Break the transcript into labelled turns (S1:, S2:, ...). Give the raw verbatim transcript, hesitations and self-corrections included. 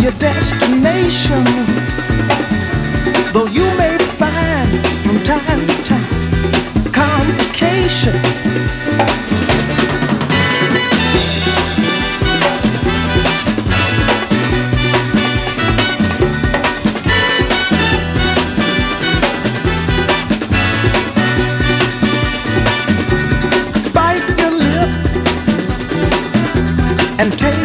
S1: your destination. Though you may find from time to time complication. Bite your lip and take